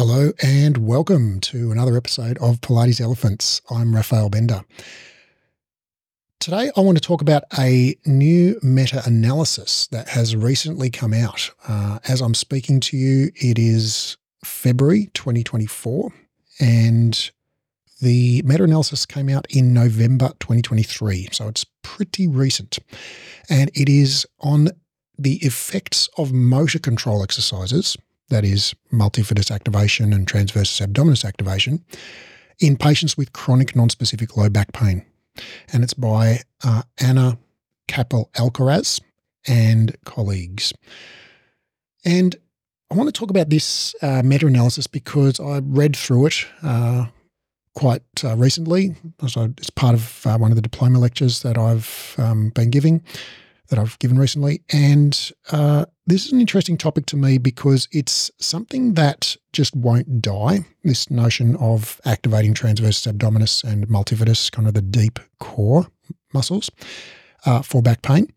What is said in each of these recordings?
Hello and welcome to another episode of Pilates Elephants. I'm Raphael Bender. Today I want to talk about a new meta-analysis that has recently come out. As I'm speaking to you, it is February 2024 and the meta-analysis came out in November 2023, so it's pretty recent. And it is on the effects of motor control exercises, that is multifidus activation and transversus abdominis activation, in patients with chronic nonspecific low back pain. And it's by Ana Capel-Alcaraz and colleagues. And I want to talk about this meta-analysis because I read through it quite recently. So it's part of one of the diploma lectures that I've been giving, that I've given recently. And this is an interesting topic to me because it's something that just won't die, this notion of activating transversus abdominis and multifidus, kind of the deep core muscles for back pain.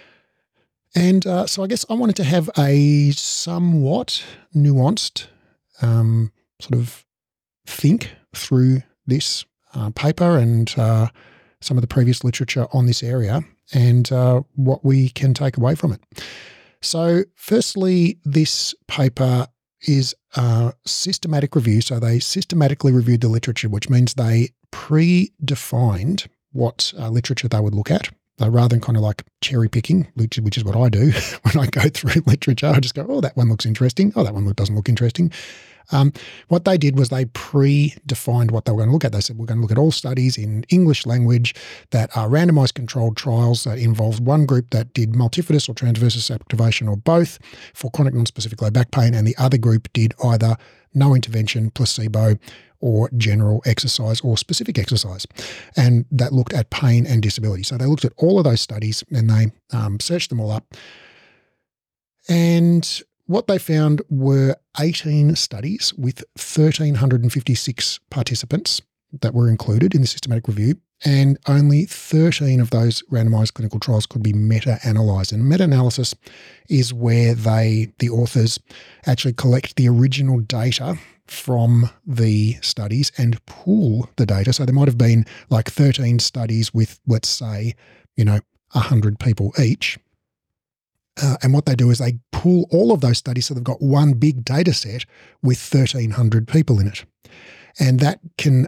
And so I guess I wanted to have a somewhat nuanced sort of think through this paper and some of the previous literature on this area and what we can take away from it. So firstly, this paper is a systematic review. So they systematically reviewed the literature, which means they predefined what literature they would look at. So rather than kind of like cherry picking, which is what I do when I go through literature, I just go, oh, that one looks interesting. Oh, that one doesn't look interesting. What they did was they predefined what they were going to look at. They said, we're going to look at all studies in English language that are randomized controlled trials that involved one group that did multifidus or transversus activation or both for chronic nonspecific low back pain, and the other group did either no intervention, placebo, or general exercise or specific exercise. And that looked at pain and disability. So they looked at all of those studies and they searched them all up. And what they found were 18 studies with 1,356 participants that were included in the systematic review, and only 13 of those randomized clinical trials could be meta-analysed. And meta-analysis is where the authors actually collect the original data from the studies and pool the data. So there might have been like 13 studies with, let's say, 100 people each. And what they do is they pool all of those studies so they've got one big data set with 1,300 people in it. And that can,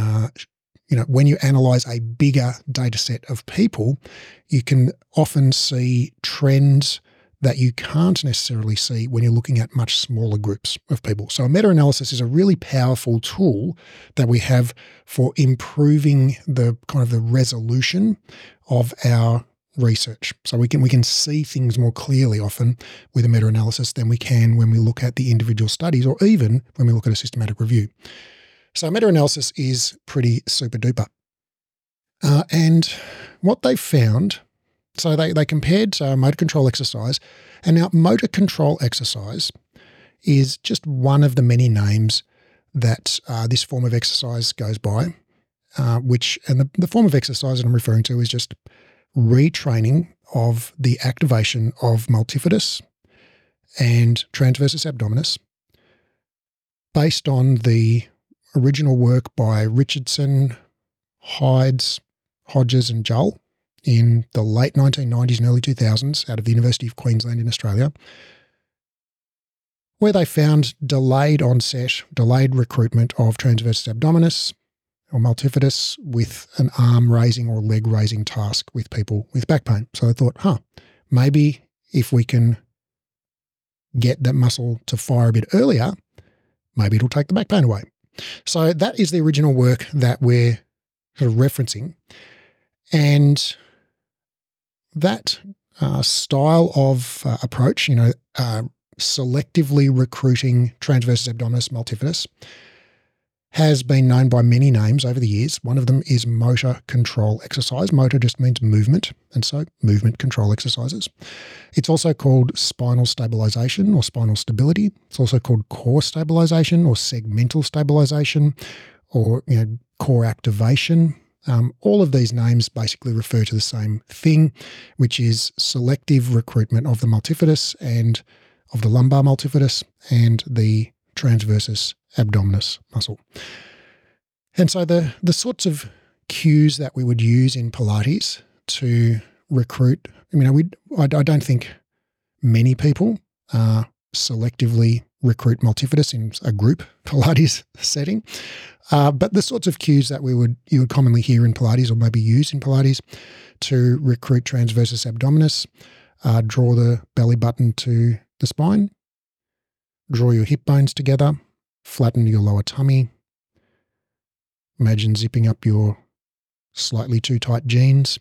when you analyse a bigger data set of people, you can often see trends that you can't necessarily see when you're looking at much smaller groups of people. So a meta-analysis is a really powerful tool that we have for improving the kind of the resolution of our research. So we can see things more clearly often with a meta-analysis than we can when we look at the individual studies or even when we look at a systematic review. So meta-analysis is pretty super duper. And what they found, so they compared motor control exercise, and now motor control exercise is just one of the many names that this form of exercise goes by, the form of exercise that I'm referring to is just retraining of the activation of multifidus and transversus abdominis based on the original work by Richardson, Hydes, Hodges and Jull in the late 1990s and early 2000s out of the University of Queensland in Australia, where they found delayed onset, delayed recruitment of transversus abdominis or multifidus with an arm raising or leg raising task with people with back pain. So I thought, maybe if we can get that muscle to fire a bit earlier, maybe it'll take the back pain away. So that is the original work that we're sort of referencing. And that style of approach, selectively recruiting transversus abdominis multifidus, has been known by many names over the years. One of them is motor control exercise. Motor just means movement, and so movement control exercises. It's also called spinal stabilization or spinal stability. It's also called core stabilization or segmental stabilization or core activation. All of these names basically refer to the same thing, which is selective recruitment of the multifidus and of the lumbar multifidus and the transversus abdominis muscle. And so the sorts of cues that we would use in Pilates to recruit, I don't think many people selectively recruit multifidus in a group Pilates setting. But the sorts of cues that you would commonly hear in Pilates, or maybe use in Pilates, to recruit transversus abdominis: draw the belly button to the spine, draw your hip bones together, flatten your lower tummy. Imagine zipping up your slightly too tight jeans.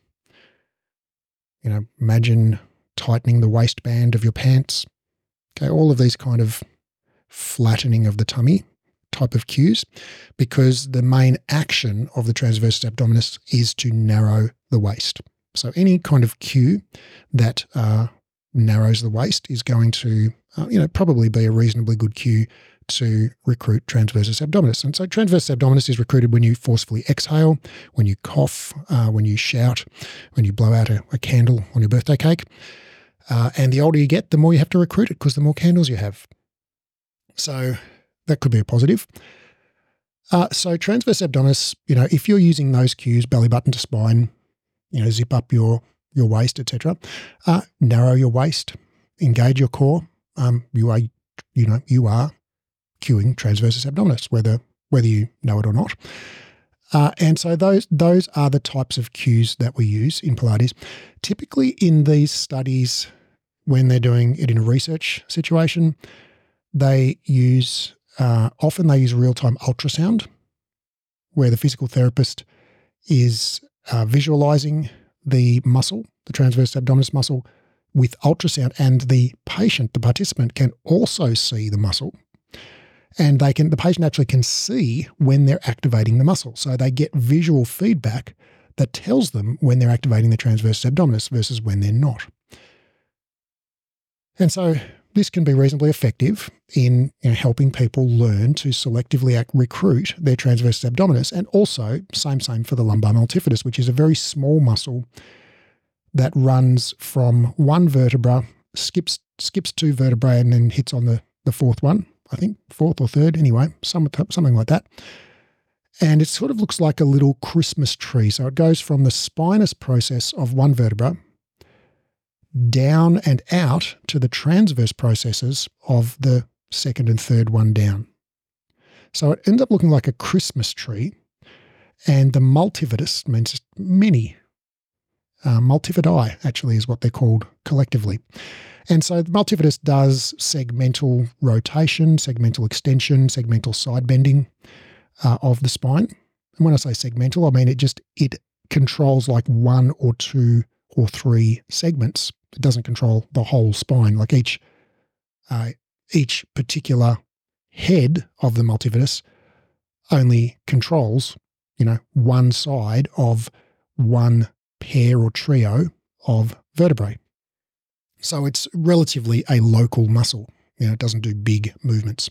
Imagine tightening the waistband of your pants. Okay, all of these kind of flattening of the tummy type of cues, because the main action of the transversus abdominis is to narrow the waist. So any kind of cue that narrows the waist is going to, probably be a reasonably good cue to recruit transversus abdominis. And so transversus abdominis is recruited when you forcefully exhale, when you cough, when you shout, when you blow out a candle on your birthday cake. And the older you get, the more you have to recruit it, because the more candles you have. So that could be a positive. So transversus abdominis, if you're using those cues, belly button to spine, zip up your waist, etc., narrow your waist, engage your core, you are cueing transversus abdominis, whether you know it or not. And so those are the types of cues that we use in Pilates. Typically in these studies, when they're doing it in a research situation, they use real-time ultrasound, where the physical therapist is visualizing the muscle, the transversus abdominis muscle, with ultrasound, and the participant can also see the muscle. And the patient actually can see when they're activating the muscle. So they get visual feedback that tells them when they're activating the transversus abdominis versus when they're not. And so this can be reasonably effective in helping people learn to selectively recruit their transversus abdominis, and also same for the lumbar multifidus, which is a very small muscle that runs from one vertebra, skips two vertebrae, and then hits on the fourth one. I think fourth or third, anyway, something like that. And it sort of looks like a little Christmas tree. So it goes from the spinous process of one vertebra down and out to the transverse processes of the second and third one down. So it ends up looking like a Christmas tree. And the multifidus means many. Multifidi actually is what they're called collectively. And so the multifidus does segmental rotation, segmental extension, segmental side bending of the spine. And when I say segmental, I mean it controls like one or two or three segments. It doesn't control the whole spine. Like each particular head of the multifidus only controls, one side of one pair or trio of vertebrae. So it's relatively a local muscle. It doesn't do big movements.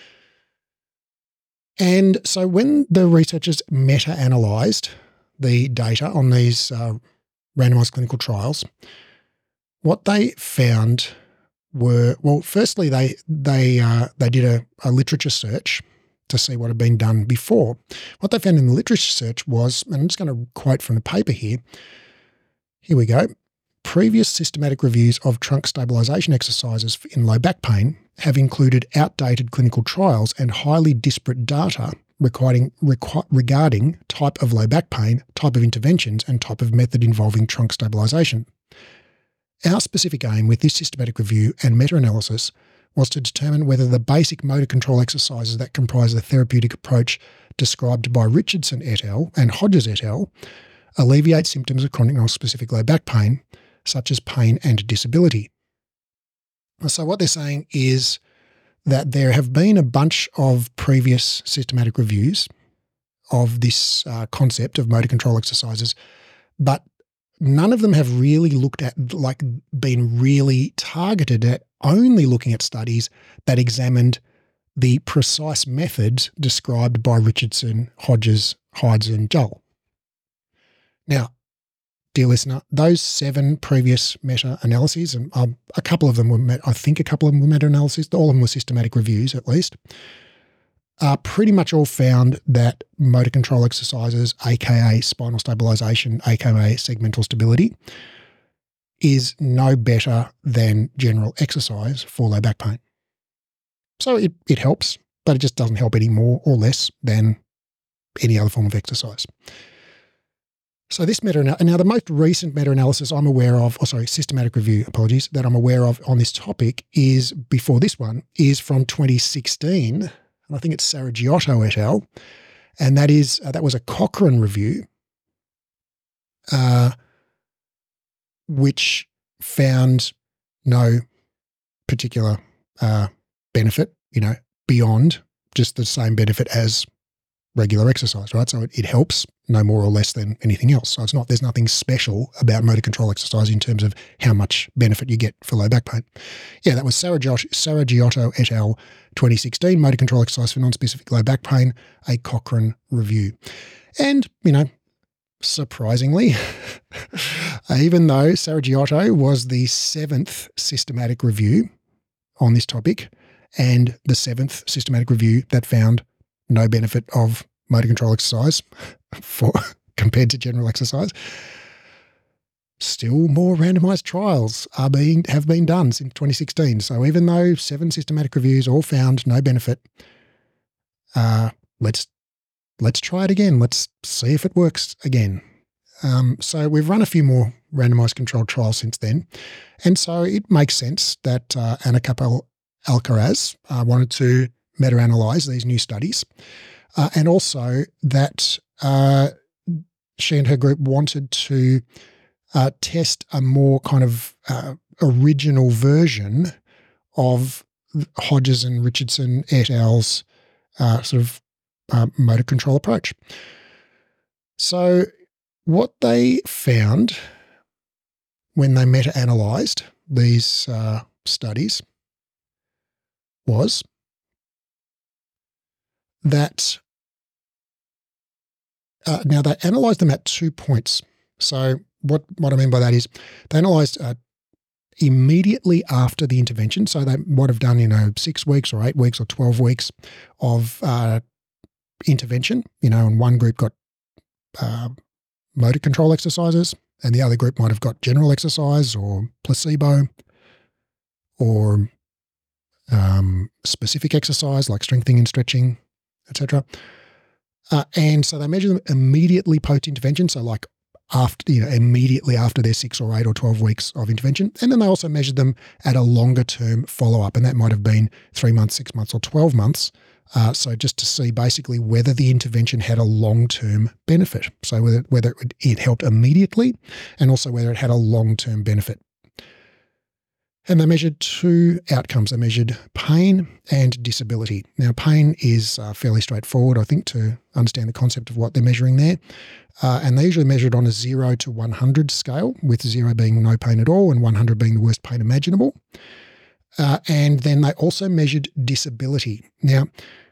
And so when the researchers meta-analysed the data on these randomised clinical trials, what they found were, well, firstly, they did a literature search to see what had been done before. What they found in the literature search was, and I'm just going to quote from the paper here. Here we go. Previous systematic reviews of trunk stabilisation exercises in low back pain have included outdated clinical trials and highly disparate data regarding type of low back pain, type of interventions, and type of method involving trunk stabilisation. Our specific aim with this systematic review and meta-analysis was to determine whether the basic motor control exercises that comprise the therapeutic approach described by Richardson et al. And Hodges et al. Alleviate symptoms of chronic non-specific low back pain, such as pain and disability. So what they're saying is that there have been a bunch of previous systematic reviews of this concept of motor control exercises, but none of them have really looked at, been really targeted at only looking at studies that examined the precise methods described by Richardson, Hodges, Hydes, and Joel. Now, dear listener, those 7 previous meta-analyses, and a couple of them were meta-analyses, all of them were systematic reviews at least, pretty much all found that motor control exercises, aka spinal stabilization, aka segmental stability, is no better than general exercise for low back pain. So it helps, but it just doesn't help any more or less than any other form of exercise. So this now the most recent meta-analysis I'm aware of, systematic review, that I'm aware of on this topic is, before this one, is from 2016, and I think it's Saraggiotto et al., and that was a Cochrane review, which found no particular benefit, beyond just the same benefit as regular exercise, right? So it helps no more or less than anything else. So there's nothing special about motor control exercise in terms of how much benefit you get for low back pain. Yeah, that was Saraggiotto et al. 2016, motor control exercise for non-specific low back pain, a Cochrane review. And, surprisingly, even though Saraggiotto was the 7th systematic review on this topic and the 7th systematic review that found no benefit of motor control exercise compared to general exercise, still more randomized trials have been done since 2016. So even though 7 systematic reviews all found no benefit, let's try it again. Let's see if it works again. So we've run a few more randomized controlled trials since then, and so it makes sense that Ana Capel-Alcaraz wanted to meta-analyze these new studies, and also that she and her group wanted to test a more kind of original version of Hodges and Richardson et al.'s motor control approach. So what they found when they meta-analysed these studies was that now they analysed them at 2 points. So what I mean by that is they analysed immediately after the intervention. So they might have done 6 weeks or 8 weeks or 12 weeks of intervention, and one group got motor control exercises and the other group might have got general exercise or placebo or specific exercise like strengthening and stretching, etc. And so they measure them immediately post-intervention, so like after, immediately after their 6 or 8 or 12 weeks of intervention. And then they also measured them at a longer-term follow-up, and that might have been 3 months, 6 months or 12 months. So just to see basically whether the intervention had a long-term benefit. So whether it helped immediately and also whether it had a long-term benefit. And they measured 2 outcomes. They measured pain and disability. Now, pain is fairly straightforward, I think, to understand the concept of what they're measuring there. And they usually measure it on a 0 to 100 scale, with 0 being no pain at all and 100 being the worst pain imaginable. And then they also measured disability. Now,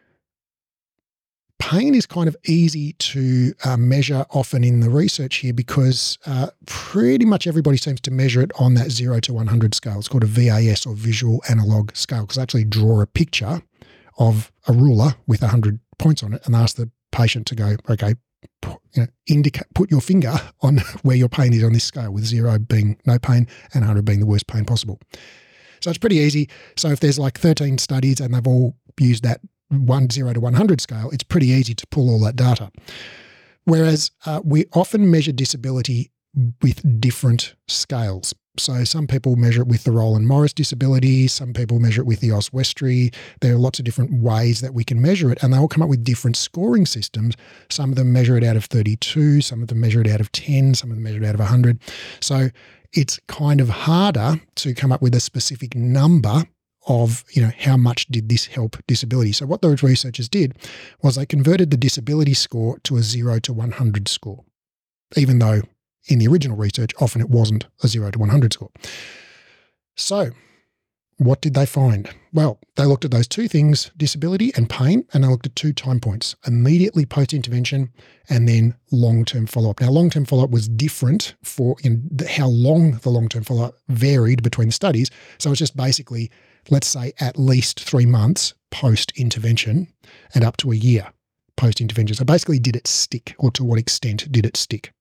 pain is kind of easy to measure often in the research here because pretty much everybody seems to measure it on that 0 to 100 scale. It's called a VAS, or visual analog scale, because they actually draw a picture of a ruler with 100 points on it and ask the patient to go, okay, put your finger on where your pain is on this scale, with 0 being no pain and 100 being the worst pain possible. So it's pretty easy. So if there's like 13 studies and they've all used that 0 to 100 scale, it's pretty easy to pull all that data. Whereas we often measure disability with different scales. So some people measure it with the Roland Morris disability, some people measure it with the Oswestry. There are lots of different ways that we can measure it, and they all come up with different scoring systems. Some of them measure it out of 32, some of them measure it out of 10, some of them measure it out of 100. So it's kind of harder to come up with a specific number of, how much did this help disability. So what those researchers did was they converted the disability score to a 0 to 100 score, even though in the original research, often it wasn't a 0 to 100 score. So What did they find? Well, they looked at those two things, disability and pain, and they looked at 2 time points, immediately post-intervention and then long-term follow-up. Now, long-term follow-up was different for how long the long-term follow-up varied between the studies. So it's just basically, let's say, at least 3 months post-intervention and up to a year post-intervention. So basically, did it stick, or to what extent did it stick?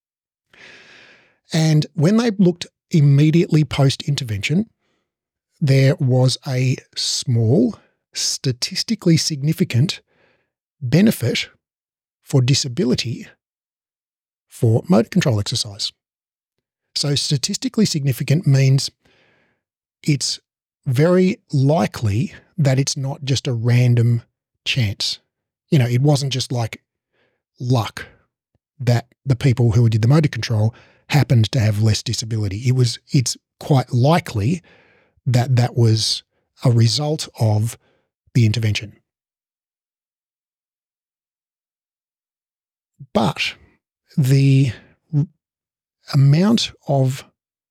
And when they looked immediately post-intervention, there was a small, statistically significant benefit for disability for motor control exercise. So statistically significant means it's very likely that it's not just a random chance. It wasn't just like luck that the people who did the motor control happened to have less disability. It's quite likely that was a result of the intervention. But the amount of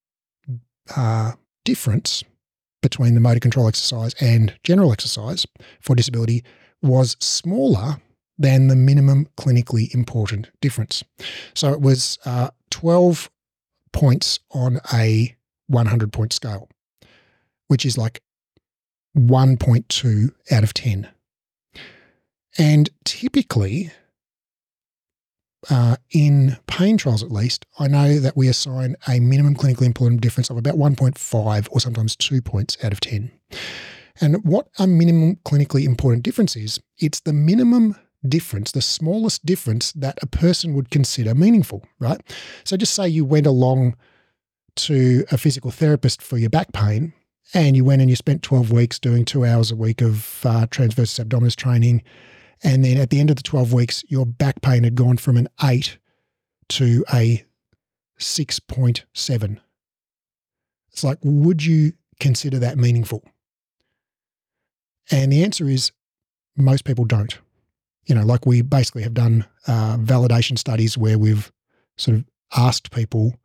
difference between the motor control exercise and general exercise for disability was smaller than the minimum clinically important difference. So it was 12 points on a 100-point scale, which is like 1.2 out of 10. And typically, in pain trials at least, I know that we assign a minimum clinically important difference of about 1.5 or sometimes 2 points out of 10. And what a minimum clinically important difference is, it's the minimum difference, the smallest difference that a person would consider meaningful, right? So just say you went along to a physical therapist for your back pain, and you went and you spent 12 weeks doing 2 hours a week of transversus abdominis training. And then at the end of the 12 weeks, your back pain had gone from an 8 to a 6.7. It's like, would you consider that meaningful? And the answer is most people don't. Like we basically have done validation studies where we've sort of asked people,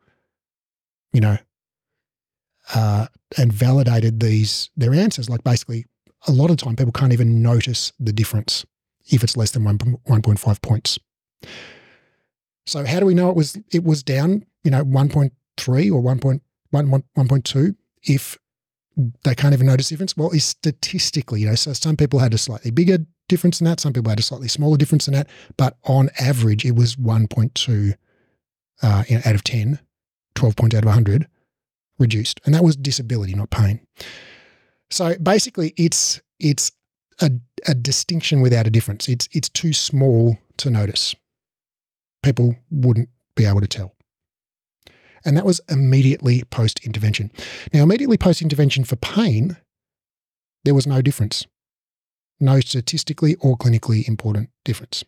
and validated their answers. Like basically, a lot of the time people can't even notice the difference if it's less than 1.5 points. So how do we know it was down, 1.3 or 1.2 if they can't even notice the difference? Well, it's statistically, so some people had a slightly bigger difference than that, some people had a slightly smaller difference than that, but on average it was 1.2 out of 10, 12 points out of 100 reduced. And that was disability, not pain. So basically it's a distinction without a difference. It's too small to notice. People wouldn't be able to tell. And that was immediately post-intervention. Now, immediately post-intervention for pain, there was no difference. No statistically or clinically important difference.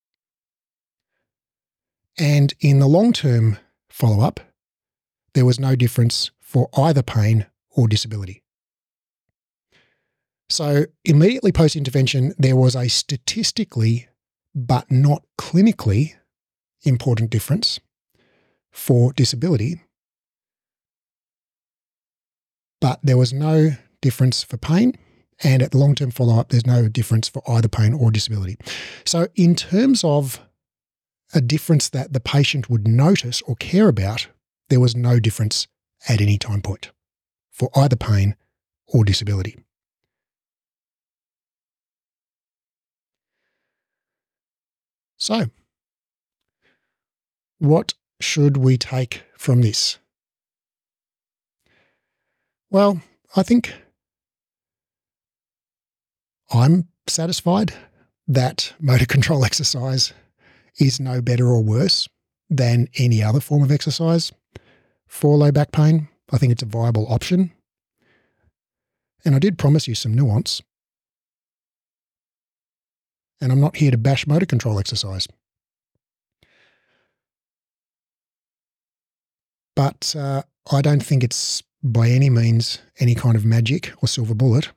And in the long-term follow-up, there was no difference for either pain or disability. So immediately post-intervention, there was a statistically but not clinically important difference for disability, but there was no difference for pain, and at the long-term follow-up, there's no difference for either pain or disability. So in terms of a difference that the patient would notice or care about, there was no difference at any time point for either pain or disability. So, what should we take from this? Well, I think I'm satisfied that motor control exercise is no better or worse than any other form of exercise for low back pain. I think it's a viable option. And I did promise you some nuance. And I'm not here to bash motor control exercise. But I don't think it's by any means any kind of magic or silver bullet.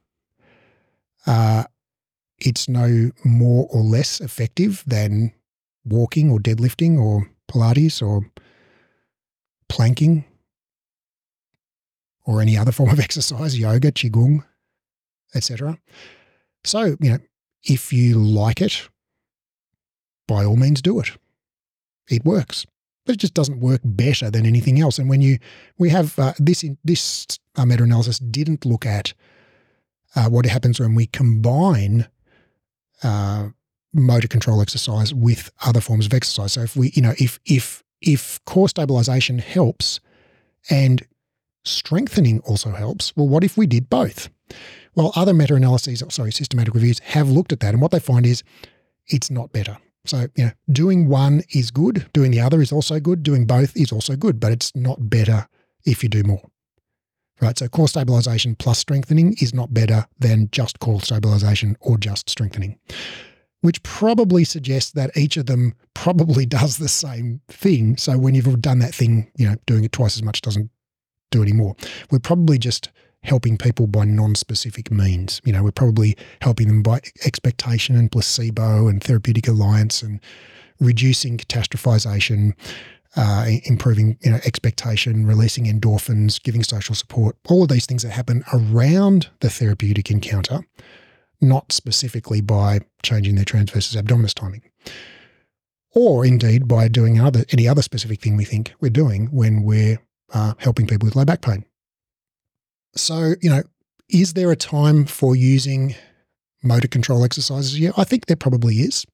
It's no more or less effective than walking or deadlifting or Pilates or planking or any other form of exercise, yoga, qigong, etc. So, if you like it, by all means do it. It works, but it just doesn't work better than anything else. And when we have this meta-analysis didn't look at what happens when we combine motor control exercise with other forms of exercise. So if core stabilization helps and strengthening also helps, well, what if we did both? Well, other systematic reviews have looked at that, and what they find is it's not better. So, doing one is good, doing the other is also good, doing both is also good, but it's not better if you do more. Right? So core stabilization plus strengthening is not better than just core stabilization or just strengthening, which probably suggests that each of them probably does the same thing. So when you've done that thing, doing it twice as much doesn't do any more. We're probably just helping people by non-specific means. We're probably helping them by expectation and placebo and therapeutic alliance and reducing catastrophization, improving expectation, releasing endorphins, giving social support, all of these things that happen around the therapeutic encounter, not specifically by changing their transversus abdominis timing. Or indeed by doing any other specific thing we think we're doing when we're helping people with low back pain. So, is there a time for using motor control exercises? Yeah, I think there probably is.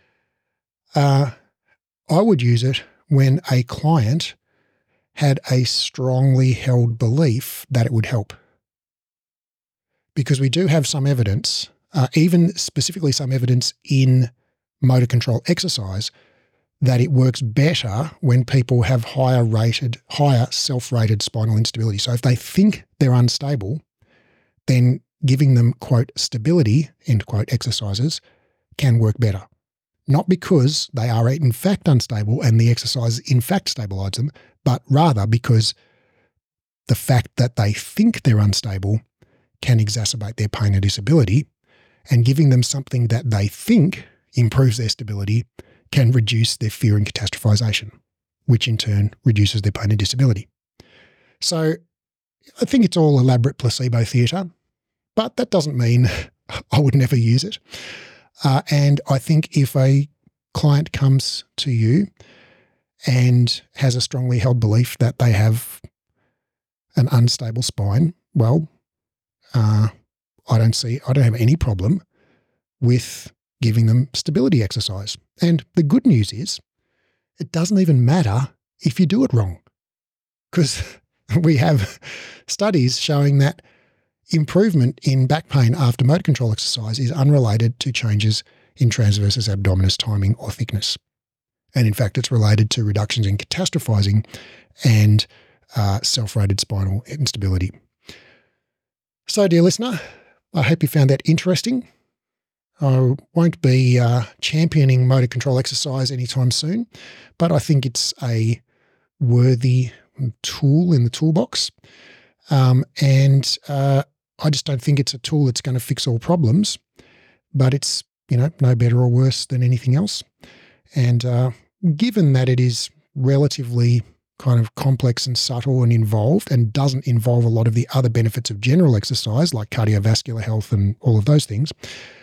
I would use it when a client had a strongly held belief that it would help. Because we do have some evidence, even specifically some evidence in motor control exercise, that it works better when people have higher self-rated spinal instability. So if they think they're unstable, then giving them, quote, stability, end quote, exercises can work better. Not because they are in fact unstable and the exercise in fact stabilize them, but rather because the fact that they think they're unstable can exacerbate their pain and disability, and giving them something that they think improves their stability can reduce their fear and catastrophization, which in turn reduces their pain and disability. So I think it's all elaborate placebo theatre, but that doesn't mean I would never use it. And I think if a client comes to you and has a strongly held belief that they have an unstable spine, well, I don't have any problem with giving them stability exercise. And the good news is it doesn't even matter if you do it wrong, because we have studies showing that improvement in back pain after motor control exercise is unrelated to changes in transversus abdominis timing or thickness. And in fact, it's related to reductions in catastrophizing and self-rated spinal instability. So, dear listener, I hope you found that interesting. I won't be championing motor control exercise anytime soon, but I think it's a worthy tool in the toolbox. And I just don't think it's a tool that's going to fix all problems, but it's, no better or worse than anything else. And given that it is relatively kind of complex and subtle and involved and doesn't involve a lot of the other benefits of general exercise like cardiovascular health and all of those things,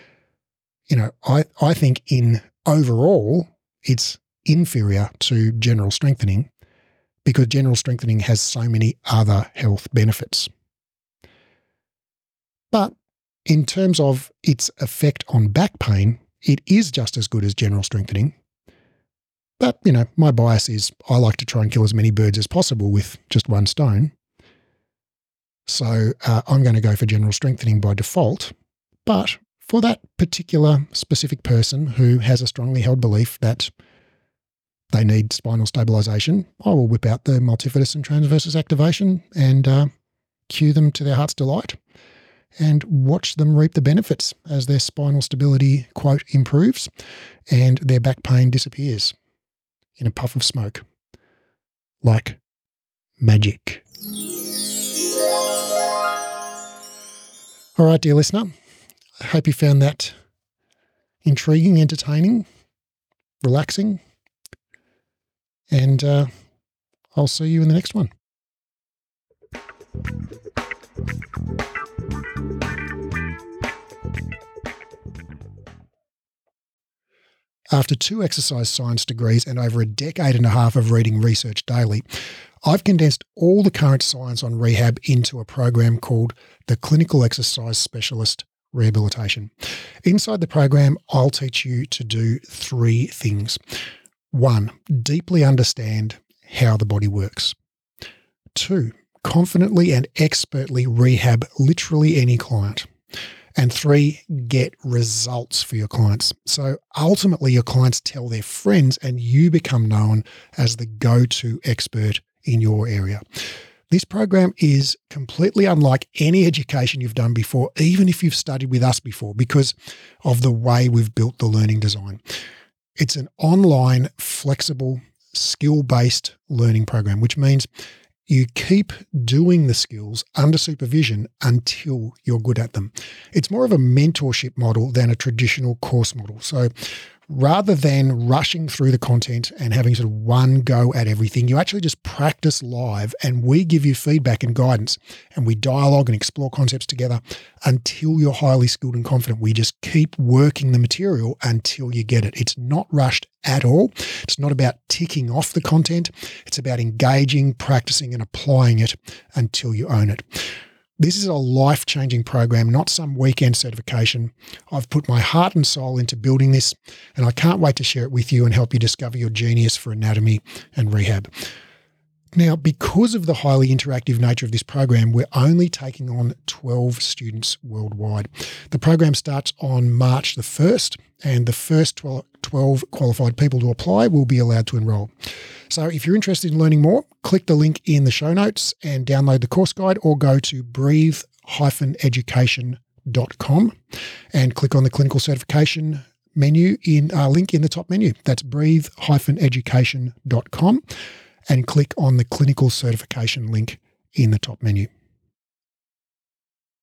I think in overall it's inferior to general strengthening because general strengthening has so many other health benefits. But in terms of its effect on back pain, it is just as good as general strengthening. But, my bias is I like to try and kill as many birds as possible with just one stone. So I'm going to go for general strengthening by default. But for that particular specific person who has a strongly held belief that they need spinal stabilization, I will whip out the multifidus and transversus activation and cue them to their heart's delight and watch them reap the benefits as their spinal stability, quote, improves and their back pain disappears in a puff of smoke, like magic. All right, dear listener, I hope you found that intriguing, entertaining, relaxing, and I'll see you in the next one. After 2 exercise science degrees and over a decade and a half of reading research daily, I've condensed all the current science on rehab into a program called the Clinical Exercise Specialist Rehabilitation. Inside the program, I'll teach you to do 3 things. 1, deeply understand how the body works. 2, confidently and expertly rehab literally any client. And 3, get results for your clients. So ultimately, your clients tell their friends and you become known as the go-to expert in your area. This program is completely unlike any education you've done before, even if you've studied with us before, because of the way we've built the learning design. It's an online, flexible, skill-based learning program, which means you keep doing the skills under supervision until you're good at them. It's more of a mentorship model than a traditional course model. So rather than rushing through the content and having sort of one go at everything, you actually just practice live and we give you feedback and guidance and we dialogue and explore concepts together until you're highly skilled and confident. We just keep working the material until you get it. It's not rushed at all. It's not about ticking off the content. It's about engaging, practicing, and applying it until you own it. This is a life-changing program, not some weekend certification. I've put my heart and soul into building this, and I can't wait to share it with you and help you discover your genius for anatomy and rehab. Now, because of the highly interactive nature of this program, we're only taking on 12 students worldwide. The program starts on March the 1st, and the first 12 qualified people to apply will be allowed to enroll. So if you're interested in learning more, click the link in the show notes and download the course guide, or go to breathe-education.com and click on the clinical certification menu link in the top menu. That's breathe-education.com and click on the clinical certification link in the top menu.